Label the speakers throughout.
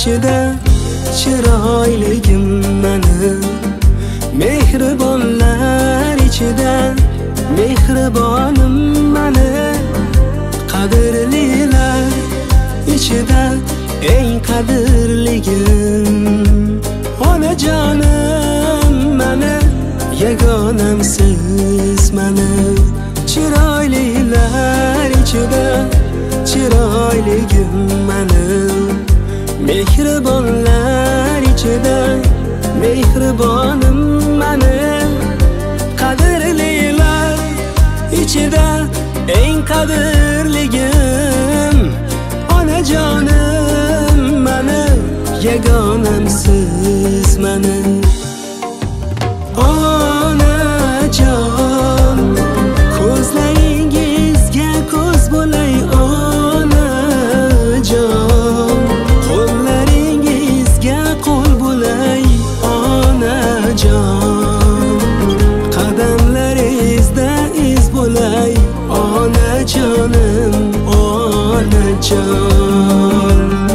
Speaker 1: ichida chiroyligim mani, mehribonlar ichida mehribonim mani, qadrlilar ichida eng qadrligim onajonim mani, yagonamsiz mani, chiroylilar ichida chiroyligim mani, mehribonlar ichida mehribonim mani, qadrlilar ichida eng qadrligim onajonim mani, yagonamsiz mani. Onajon, ko'zlaringizga ko'z bo'lay onajon, qo'llaringizga qo'l bo'lay onajon, qadamlaringizda iz bo'lay onajonim onajon.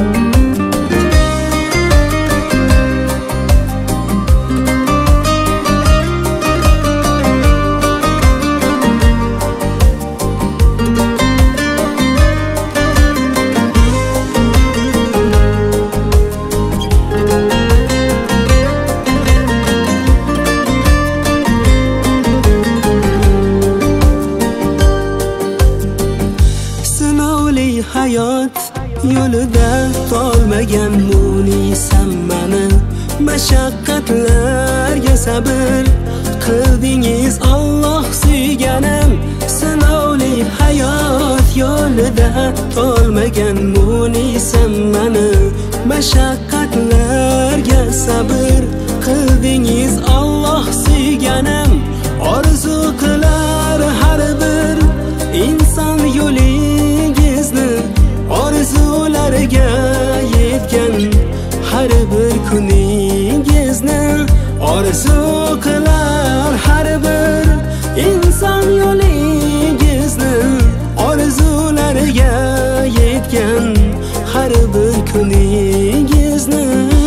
Speaker 1: Hayot yo'lida tolmagan munisam mani, mashaqqatlarga sabr qildingiz Alloh suyganim. Sinovli hayot yo'lida tolmagan munisam mani, mashaqqatlarga sabr qildingiz Alloh suyganim. Orzu qilar har bir inson yo'lingizni, orzularga yetgan har bir kuningizni, orzu qilar har bir inson yo'lingizni, orzularga yetgan har bir kuningizni.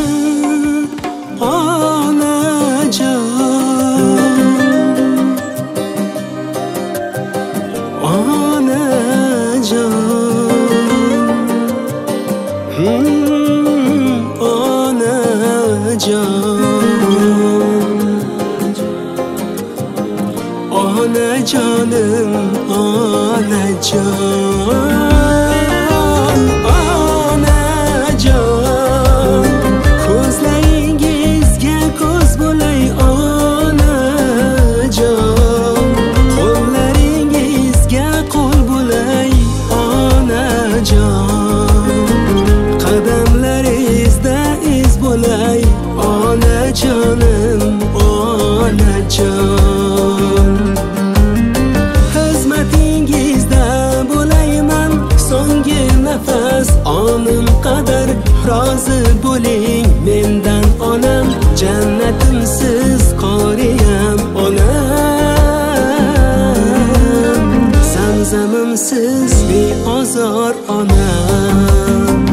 Speaker 1: Onajon, onajon, onajonim onajon, onajon, ko'zlaringizga ko'z bo'lay onajon, qo'llaringizga qo'l bo'lay onajon, qadamlaringizda iz bo'lay onajonim onajon. Xizmatingizda bo'layman so'nggi nafas onim qadar, rozi bo'ling mendan onam, jannatimsiz qoriyam onam, zamzamimsiz beozor onam.